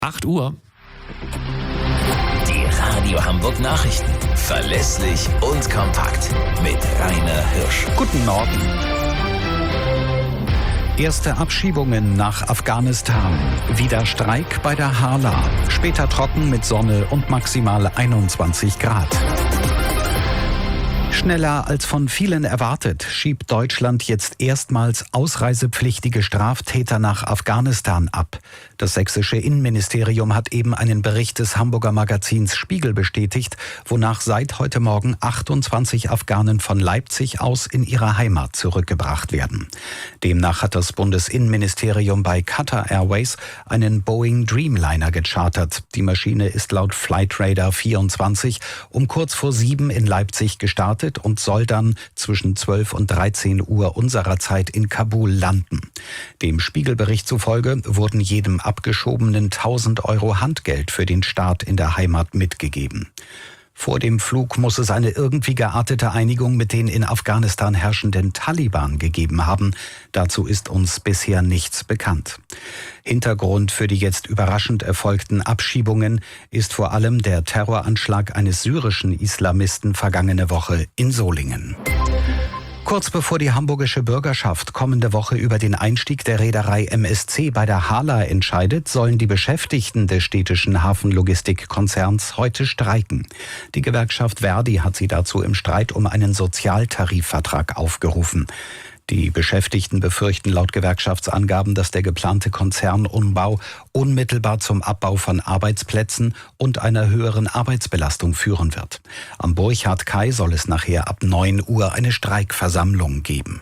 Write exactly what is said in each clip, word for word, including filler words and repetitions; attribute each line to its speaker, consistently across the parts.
Speaker 1: acht Uhr.
Speaker 2: Die Radio Hamburg Nachrichten. Verlässlich und kompakt. Mit Rainer Hirsch.
Speaker 3: Guten Morgen. Erste Abschiebungen nach Afghanistan. Wieder Streik bei der Hala. Später trocken mit Sonne und maximal einundzwanzig Grad. Schneller als von vielen erwartet, schiebt Deutschland jetzt erstmals ausreisepflichtige Straftäter nach Afghanistan ab. Das sächsische Innenministerium hat eben einen Bericht des Hamburger Magazins Spiegel bestätigt, wonach seit heute Morgen achtundzwanzig Afghanen von Leipzig aus in ihre Heimat zurückgebracht werden. Demnach hat das Bundesinnenministerium bei Qatar Airways einen Boeing Dreamliner gechartert. Die Maschine ist laut Flightradar vierundzwanzig um kurz vor sieben in Leipzig gestartet und soll dann zwischen zwölf und dreizehn Uhr unserer Zeit in Kabul landen. Dem Spiegelbericht zufolge wurden jedem Abgeschobenen tausend Euro Handgeld für den Start in der Heimat mitgegeben. Vor dem Flug muss es eine irgendwie geartete Einigung mit den in Afghanistan herrschenden Taliban gegeben haben. Dazu ist uns bisher nichts bekannt. Hintergrund für die jetzt überraschend erfolgten Abschiebungen ist vor allem der Terroranschlag eines syrischen Islamisten vergangene Woche in Solingen. Kurz bevor die hamburgische Bürgerschaft kommende Woche über den Einstieg der Reederei M S C bei der Hala entscheidet, sollen die Beschäftigten des städtischen Hafenlogistikkonzerns heute streiken. Die Gewerkschaft Verdi hat sie dazu im Streit um einen Sozialtarifvertrag aufgerufen. Die Beschäftigten befürchten laut Gewerkschaftsangaben, dass der geplante Konzernumbau unmittelbar zum Abbau von Arbeitsplätzen und einer höheren Arbeitsbelastung führen wird. Am Burchard-Kai soll es nachher ab neun Uhr eine Streikversammlung geben.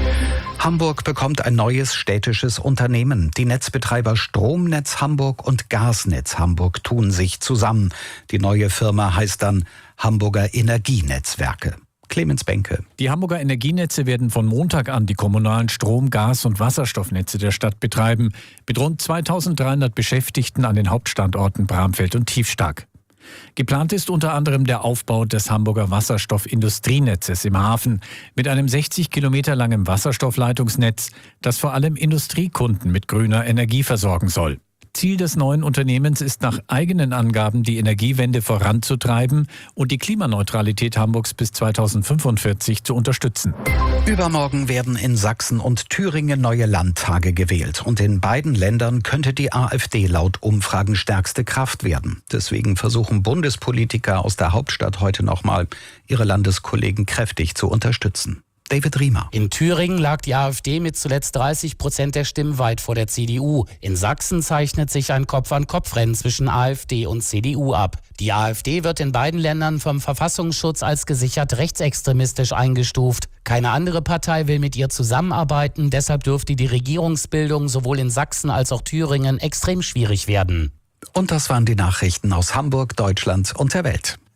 Speaker 3: Hamburg bekommt ein neues städtisches Unternehmen. Die Netzbetreiber Stromnetz Hamburg und Gasnetz Hamburg tun sich zusammen. Die neue Firma heißt dann Hamburger Energienetzwerke. Clemens Benke.
Speaker 1: Die Hamburger Energienetze werden von Montag an die kommunalen Strom-, Gas- und Wasserstoffnetze der Stadt betreiben, mit rund zweitausenddreihundert Beschäftigten an den Hauptstandorten Bramfeld und Tiefstark. Geplant ist unter anderem der Aufbau des Hamburger Wasserstoffindustrienetzes im Hafen mit einem sechzig Kilometer langen Wasserstoffleitungsnetz, das vor allem Industriekunden mit grüner Energie versorgen soll. Ziel des neuen Unternehmens ist nach eigenen Angaben, die Energiewende voranzutreiben und die Klimaneutralität Hamburgs bis zweitausendfünfundvierzig zu unterstützen.
Speaker 3: Übermorgen werden in Sachsen und Thüringen neue Landtage gewählt. Und in beiden Ländern könnte die AfD laut Umfragen stärkste Kraft werden. Deswegen versuchen Bundespolitiker aus der Hauptstadt heute nochmal, ihre Landeskollegen kräftig zu unterstützen. David Riemer.
Speaker 4: In Thüringen lag die AfD mit zuletzt dreißig Prozent der Stimmen weit vor der C D U. In Sachsen zeichnet sich ein Kopf-an-Kopf-Rennen zwischen AfD und C D U ab. Die AfD wird in beiden Ländern vom Verfassungsschutz als gesichert rechtsextremistisch eingestuft. Keine andere Partei will mit ihr zusammenarbeiten. Deshalb dürfte die Regierungsbildung sowohl in Sachsen als auch Thüringen extrem schwierig werden.
Speaker 3: Und das waren die Nachrichten aus Hamburg, Deutschland und der Welt.